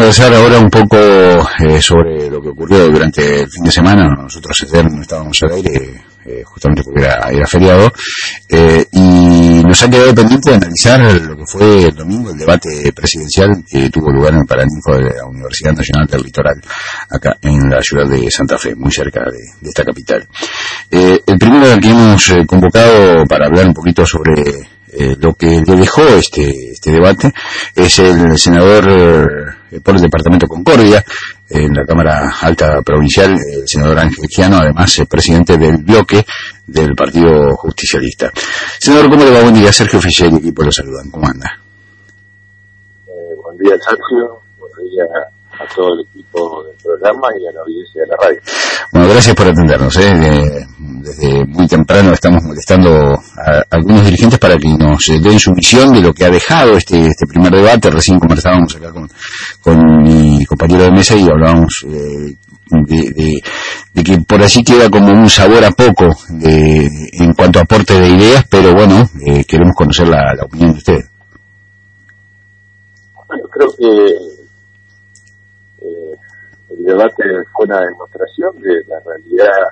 conversar ahora un poco sobre lo que ocurrió durante el fin de semana. Nosotros ayer no estábamos al aire, justamente porque era feriado, y nos ha quedado pendiente de analizar lo que fue el domingo, el debate presidencial que tuvo lugar en el Paraninfo de la Universidad Nacional del Litoral, acá en la ciudad de Santa Fe, muy cerca de esta capital. El primero al que hemos convocado para hablar un poquito sobre lo que le dejó este debate es el senador por el departamento Concordia en la Cámara Alta Provincial, el senador Ángel Giano, además presidente del bloque del Partido Justicialista. Senador, ¿cómo le va? Buen día. Sergio Fischer y el equipo lo saludan. ¿Cómo anda? Buen día, Sergio. Buen día a todo el equipo del programa y a la audiencia de la radio. Bueno, gracias por atendernos. Desde muy temprano estamos molestando a algunos dirigentes para que nos den su visión de lo que ha dejado este primer debate. Recién conversábamos acá con mi compañero de mesa y hablábamos de que por así queda como un sabor a poco en cuanto a aporte de ideas, pero bueno, queremos conocer la opinión de usted. Bueno, creo que el debate fue una demostración de la realidad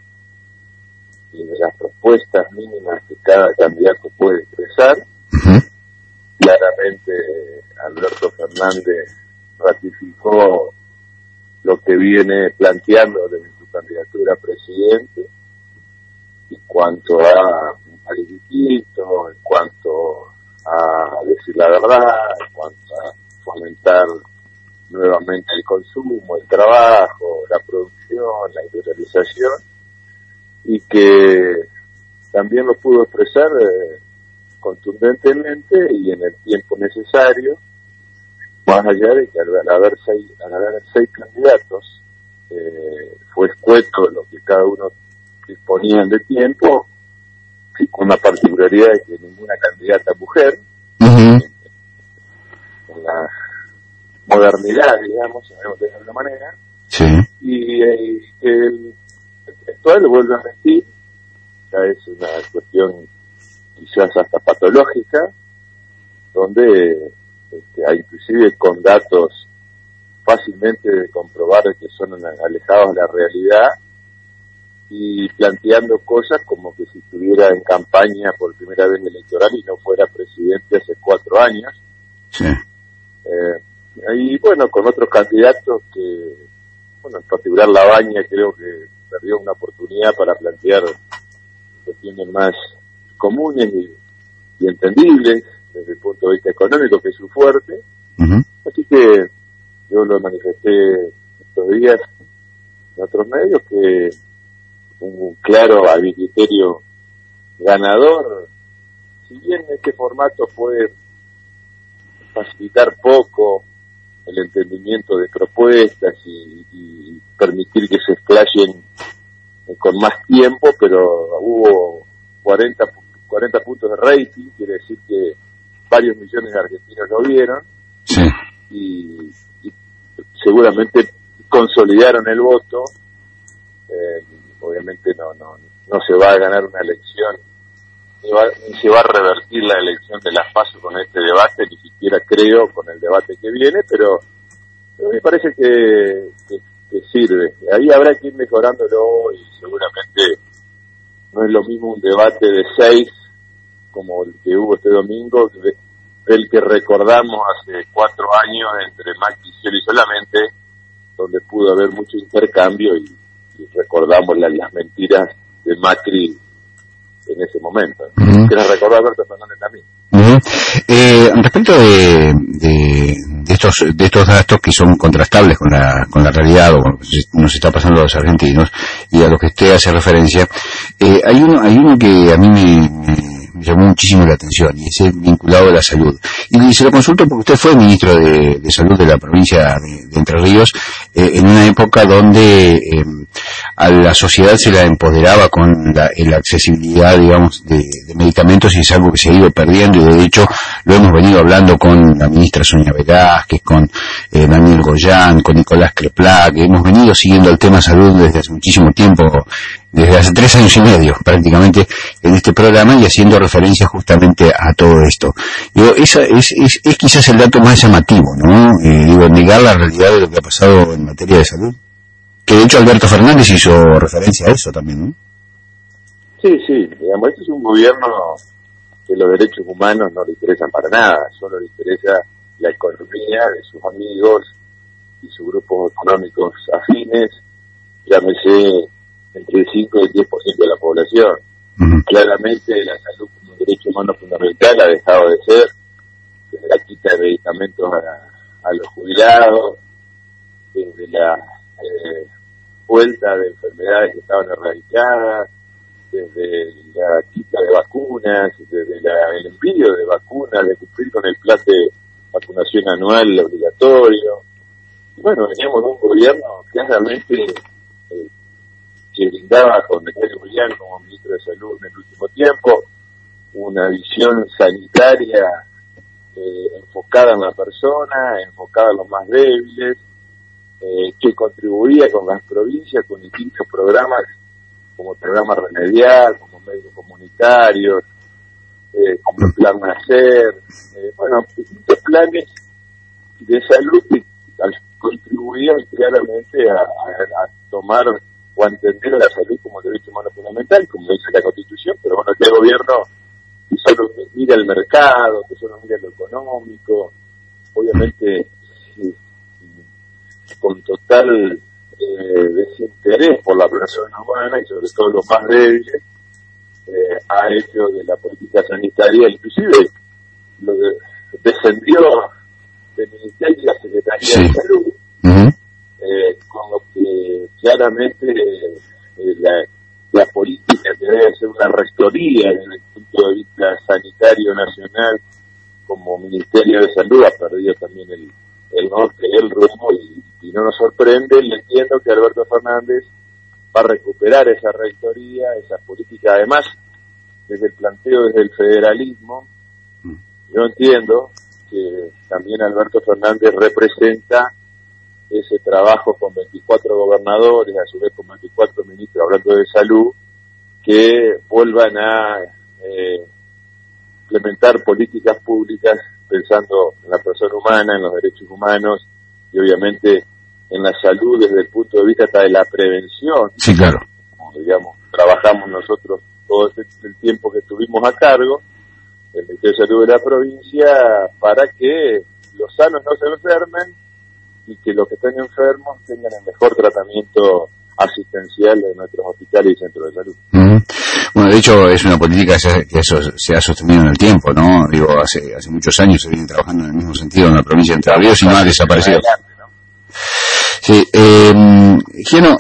y de las propuestas mínimas que cada candidato puede expresar. Uh-huh. Claramente Alberto Fernández ratificó lo que viene planteando desde su candidatura a presidente en cuanto a al distinto, en cuanto a decir la verdad, en cuanto a fomentar nuevamente el consumo, el trabajo, la producción, la industrialización, y que también lo pudo expresar contundentemente y en el tiempo necesario, más allá de que al haber seis candidatos fue escueto lo que cada uno disponían de tiempo, y con la particularidad de que ninguna candidata mujer, uh-huh, en la modernidad, digamos, sabemos de alguna manera, sí, y que el actual, lo vuelvo a decir, ya es una cuestión quizás hasta patológica, donde hay inclusive con datos fácilmente de comprobar que son alejados de la realidad, y planteando cosas como que si estuviera en campaña por primera vez electoral y no fuera presidente hace 4 años. sí. Y bueno, con otros candidatos que, bueno, en particular Labaña creo que perdió una oportunidad para plantear cuestiones más comunes y entendibles desde el punto de vista económico, que es su fuerte. Uh-huh. Así que yo lo manifesté estos días en otros medios, que un claro criterio ganador, si bien este formato puede facilitar poco el entendimiento de propuestas y permitir que se explayen con más tiempo, pero hubo 40 puntos de rating, quiere decir que varios millones de argentinos lo vieron, Sí. y seguramente consolidaron el voto. Obviamente no se va a ganar una elección, ni se va a revertir la elección de las PASO con este debate, ni siquiera creo con el debate que viene, pero me parece que sirve. Ahí habrá que ir mejorándolo, y seguramente no es lo mismo un debate de 6 como el que hubo este domingo, el que recordamos hace 4 años entre Macri y Scioli solamente, donde pudo haber mucho intercambio y recordamos las mentiras de Macri en ese momento. Uh-huh. Que nos recordó Alberto Fernández también. Uh-huh. Respecto de estos datos que son contrastables con la realidad o con lo que nos está pasando a los argentinos y a lo que usted hace referencia, hay uno que a mí me llamó muchísimo la atención, y es el vinculado a la salud. Y se lo consulto porque usted fue ministro de Salud de la provincia de Entre Ríos, en una época donde a la sociedad se la empoderaba con la accesibilidad, digamos, de medicamentos, y es algo que se ha ido perdiendo, y de hecho lo hemos venido hablando con la ministra Sonia Velázquez, con Daniel Goyán, con Nicolás Crepla, que hemos venido siguiendo el tema salud desde hace muchísimo tiempo, desde hace 3 años y medio prácticamente en este programa, y haciendo referencia justamente a todo esto. Digo, esa es quizás el dato más llamativo, ¿no? Negar la realidad de lo que ha pasado en materia de salud. Que de hecho Alberto Fernández hizo referencia a eso también, ¿no? Sí, digamos, este es un gobierno que los derechos humanos no le interesan para nada, solo le interesa la economía de sus amigos y sus grupos económicos afines, llámese entre el 5 y el 10% de la población. Uh-huh. Claramente la salud como un derecho humano fundamental ha dejado de ser, desde la quita de medicamentos a los jubilados, desde la vuelta de enfermedades que estaban erradicadas, desde la quita de vacunas, desde el envío de vacunas, de cumplir con el plan de vacunación anual obligatorio. Y bueno, veníamos de un gobierno claramente que brindaba con Daniel Goyán como ministro de Salud en el último tiempo una visión sanitaria enfocada en la persona, enfocada en los más débiles, que contribuía con las provincias con distintos programas como programa Remediar, como médicos comunitarios, como el Plan Nacer, distintos planes de salud que contribuían claramente a tomar o a entender a la salud como derecho humano fundamental, como dice la Constitución, pero bueno, que el gobierno que solo mira el mercado, que solo mira lo económico, obviamente con total desinterés por la persona humana y sobre todo los más débiles, ha hecho de la política sanitaria, inclusive descendió del Ministerio de la Secretaría de Salud, con lo que claramente la política que debe ser una rectoría desde el punto de vista sanitario nacional como Ministerio de Salud ha perdido también el norte, el rumbo, y no nos sorprende leyendo que Alberto Fernández va a recuperar esa rectoría, esa política, además desde el planteo, desde el federalismo. Yo entiendo que también Alberto Fernández representa ese trabajo con 24 gobernadores, a su vez con 24 ministros hablando de salud, que vuelvan a implementar políticas públicas pensando en la persona humana, en los derechos humanos y obviamente en la salud desde el punto de vista hasta de la prevención. Sí, claro. Como, digamos, trabajamos nosotros todo el tiempo que estuvimos a cargo del Ministerio de Salud de la provincia para que los sanos no se enfermen y que los que estén enfermos tengan el mejor tratamiento asistencial de nuestros hospitales y centros de salud. Bueno, de hecho es una política que eso se ha sostenido en el tiempo, ¿no? Digo, hace muchos años se viene trabajando en el mismo sentido en la provincia de Entre Ríos y no ha desaparecido. Sí, Gino,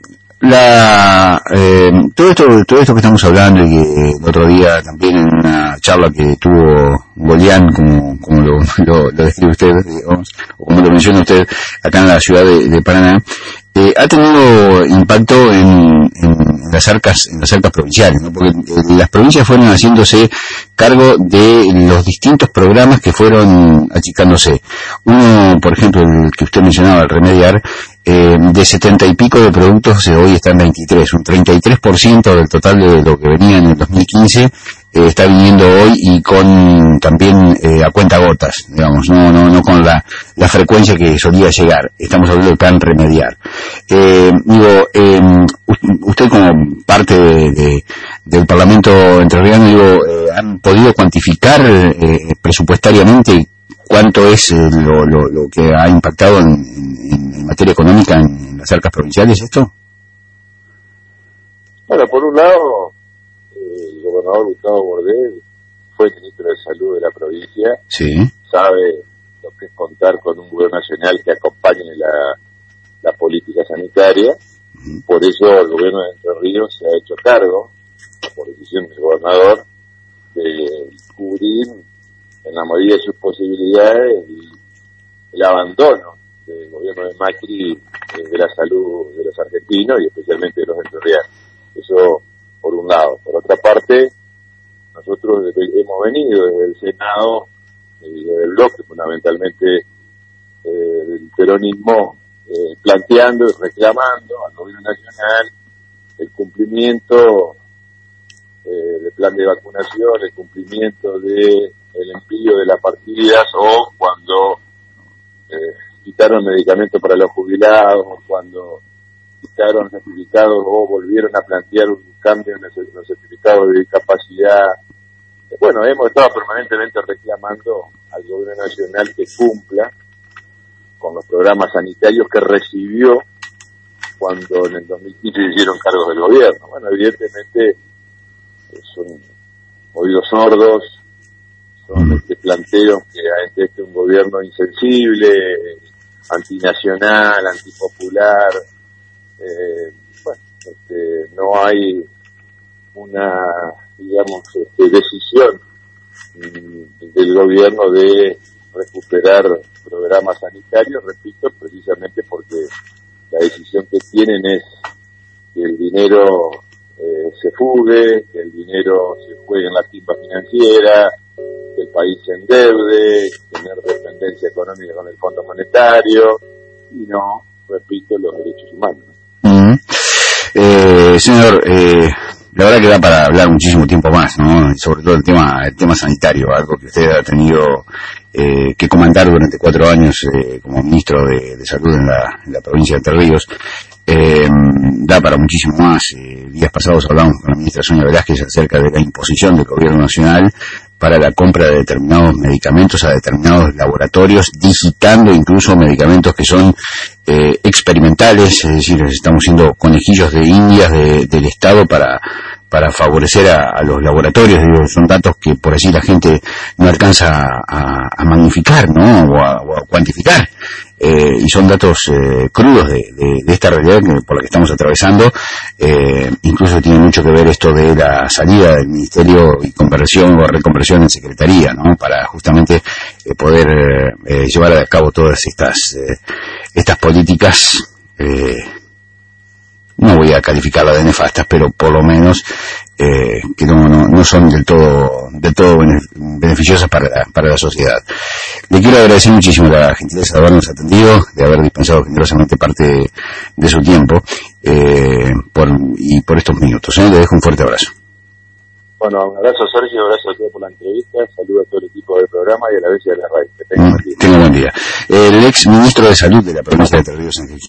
todo esto que estamos hablando y que el otro día también en una charla que tuvo Goyán, como lo describe usted, digamos, o como lo menciona usted acá en la ciudad de Paraná, ha tenido impacto en las arcas provinciales, ¿no? Porque las provincias fueron haciéndose cargo de los distintos programas que fueron achicándose. Uno, por ejemplo, el que usted mencionaba, el Remediar, de 70 y pico de productos hoy está en 23, un 33% del total de lo que venía en el 2015 está viniendo hoy y con también a cuentagotas, digamos, no con la frecuencia que solía llegar. Estamos hablando del plan Remediar. Usted como parte del Parlamento entrerriano, ¿han podido cuantificar presupuestariamente cuánto es lo que ha impactado en materia económica en las arcas provinciales esto? Bueno, por un lado, el gobernador Gustavo Bordel fue ministro de Salud de la provincia, sí, sabe lo que es contar con un gobierno nacional que acompañe la política sanitaria. Por eso el gobierno de Entre Ríos se ha hecho cargo, por decisión del gobernador, de cubrir en la medida de sus posibilidades el abandono del gobierno de Macri de la salud de los argentinos y especialmente de los entrerrianos. Eso por un lado. Por otra parte, nosotros hemos venido desde el Senado, desde el bloque fundamentalmente del peronismo planteando y reclamando al gobierno nacional el cumplimiento del plan de vacunación, el cumplimiento del envío de las partidas, o cuando quitaron medicamentos para los jubilados, cuando quitaron certificados o volvieron a plantear un cambio en los certificados de discapacidad. Bueno, hemos estado permanentemente reclamando al gobierno nacional que cumpla con los programas sanitarios que recibió cuando en el 2015 se hicieron cargos del gobierno. Bueno, evidentemente son oídos sordos, son planteos que ante un gobierno insensible, antinacional, antipopular. No hay una, digamos, decisión del gobierno de recuperar programas sanitarios, repito, precisamente porque la decisión que tienen es que el dinero se fugue, que el dinero se juegue en la timba financiera, que el país se endeude, tener dependencia económica con el Fondo Monetario y no, repito, los derechos humanos. Señor, la verdad que da para hablar muchísimo tiempo más, ¿no? Sobre todo el tema sanitario, algo que usted ha tenido que comandar durante 4 años como ministro de Salud en la provincia de Entre Ríos. Da para muchísimo más. Días pasados hablamos con la ministra Sonia Velázquez acerca de la imposición del gobierno nacional para la compra de determinados medicamentos a determinados laboratorios, digitando incluso medicamentos que son experimentales, es decir, estamos siendo conejillos de indias del Estado para favorecer a los laboratorios. Digo, son datos que por así la gente no alcanza a magnificar, ¿no? O a cuantificar. Y son datos crudos de esta realidad por la que estamos atravesando. Incluso tiene mucho que ver esto de la salida del Ministerio y conversión o reconversión en Secretaría, ¿no? Para justamente poder llevar a cabo todas estas políticas. No voy a calificarla de nefastas, pero por lo menos que no son del todo beneficiosas para la sociedad. Le quiero agradecer muchísimo la gentileza de habernos atendido, de haber dispensado generosamente parte de su tiempo por estos minutos. Le dejo un fuerte abrazo. Bueno, un abrazo, Sergio, un abrazo a todos por la entrevista, saludo a todo el equipo del programa y a la vez de la radio. Tenga buen día. El ex ministro de Salud de la provincia de Entre Ríos,